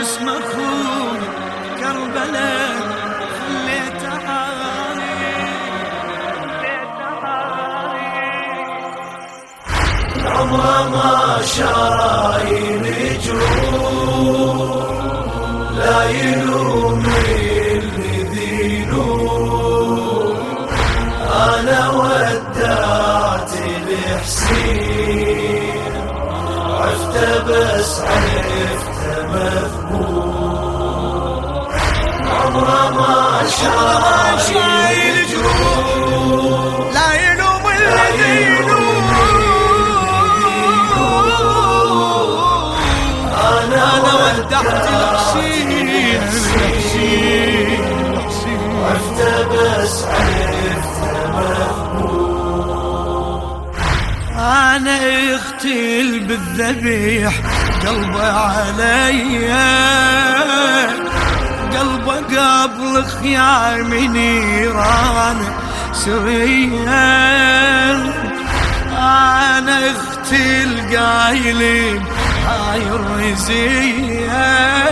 جسم اخوي كربلاء خليته عاري عمره ما شايل جروح لا يلوم اللي ذينوم انا ودعت الحسين عفته بس عرفته مذموم عمره ما شايل جروح لا يلوم الذين انا ودعت الحسين عفته بس عرفته مذموم انا اغتل بالذبيح قلبه عليا قلبه قبل خيام نيران سريا انا اغتل قايلين هاي الرزية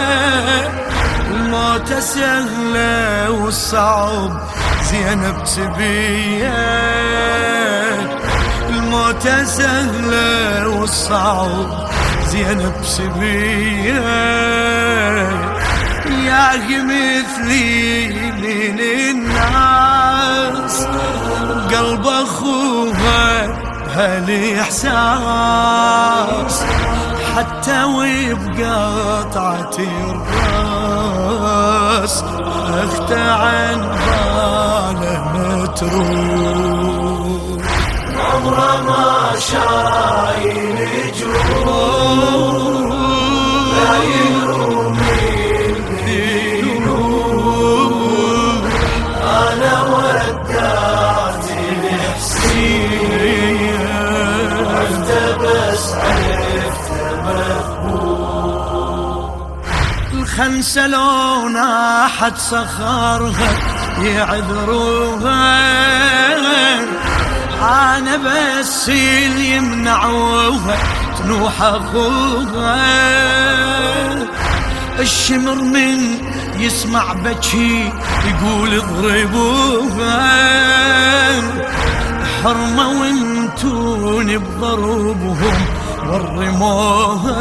الموت سهلة والصعب زينب سبية الموت سهلة والصعب زينب سبية يا مثلي من الناس قلب أخوها هالإحساس حتى وبقطعة الراس أخته عن باله متروك عمره ما شايل جروح لا يلوم الذنوب انا ودعت الحسين عفته بس عرفته مذموم الخنسة لو ناحت صخرها يعذروها انا بس اللي يمنعوها تنوح اخوها الشمر من يسمع بكي يقول اضربوها حرمة وانتوني بضربهم ورموها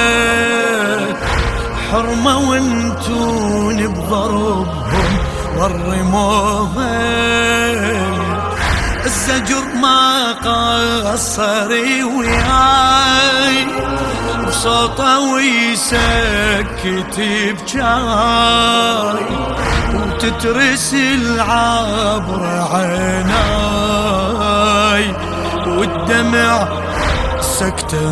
حرمة وانتوني بضربهم ورموها الزجر ما قصر وياي بصوته ويسكت بجاي وتترس العبر عيناي والدمع سكته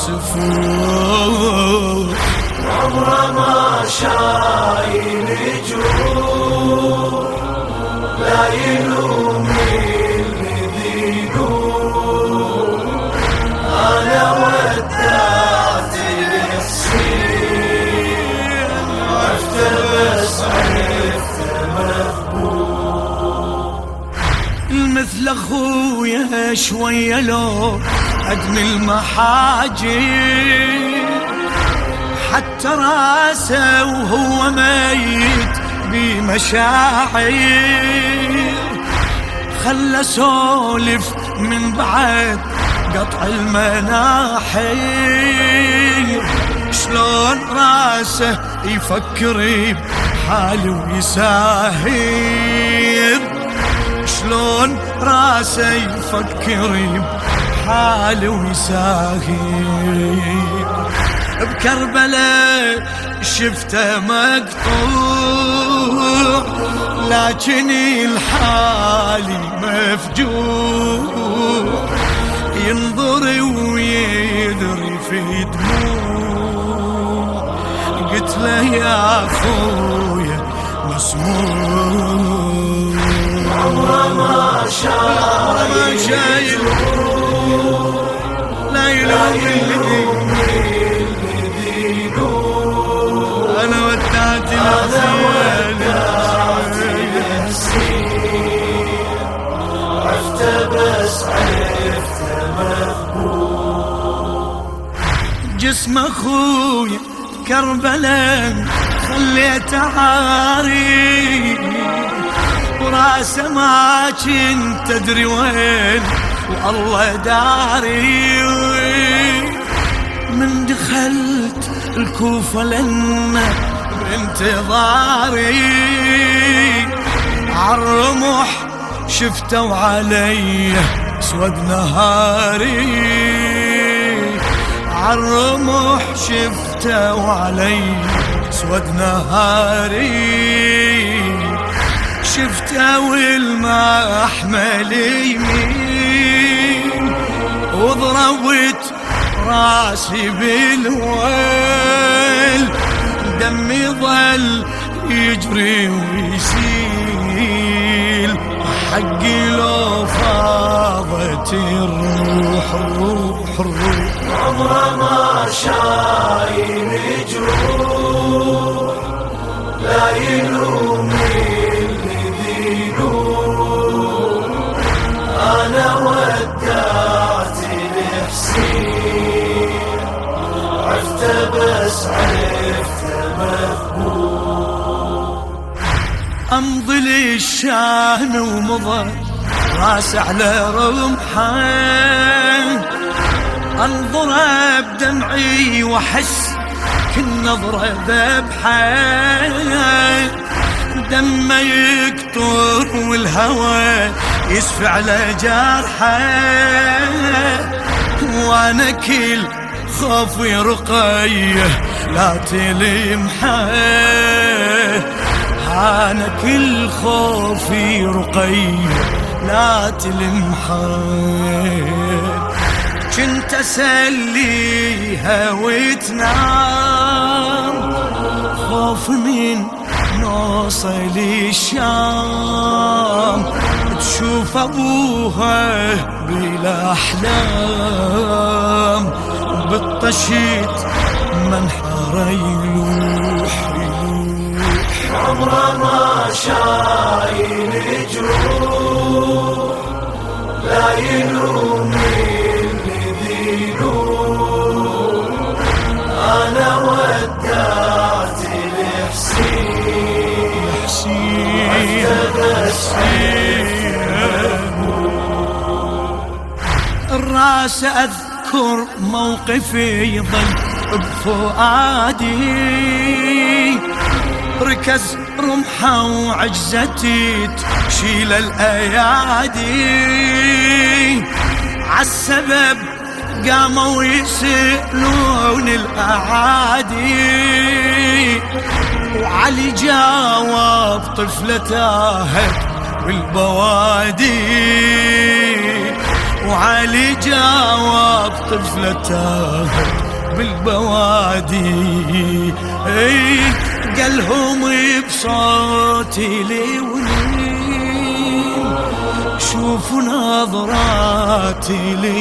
مسفوح عمره ما شايل جروح لا يلوم الذنوب انا ودعت الحسين عفته بس عرفته مذموم مثل اخويا شوية لو ادمي المحاجر حتى راسه وهو ميت بمشاعر خلى سولف من بعد قطع المناحير شلون راسه يفكر بحاله ويساهر شلون راسه يفكر بحاله ويساهر بكربلاء شفته مقطوع لكن الحالي مفجوع ينظر ويذري في دموع قلت له يا اخويا مسموع عمره ما شايل لا يلوم انا ودعت الحسين عفته بس عرفته مذموم جسم اخويا كربلاء خليت عاري وراسه ما كنت تدري وين والله داري. من دخلت الكوفة لنا بانتظاري عالرمح شفتوا علي اسود نهاري عالرمح شفتوا علي اسود نهاري شفتوا المحمل يمين وضربت راسي بالويل دمي ظل يجري ويسيل حقي لو فاضت الروح عمره ما شايل جروح لا يلوم اللي ذيلوم انا ودعت الحسين عفته بس عفته مذبوح. امضي للشام ومضى راس على رمحه انظره بدمعي واحس كل نظره ذبحه دمه يكتر والهوى يسفع على جرحه وانا كل خوفي رقيه لا تلمحه انا كل خوفي رقيه لا تلمحه كنت اسليها وتنام خوف من نوصل الشام تشوف ابوها بالاحلام بالطشيت منحر يلوح عمره ما شايل جروح لا يلوم اللي ذيلوم انا ودعت الحسين الراس اذكر موقفي يظل بفؤادي ركز رمحه وعجزتي تشيل الايادي عالسبب قاموا يسألون الاعادي وعلي جاوب طفلة تاهت بالبوادي وعلي جاوب طفلة تاهت بالبوادي قالهم بصوتي لونين شوفوا نظراتي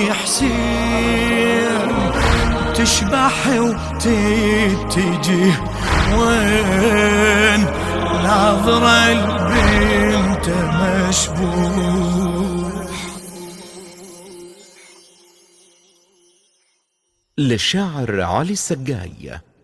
لحسين تشبح وتتجه وين ناظرة البنت مشبوح. للشاعر علي السقاي.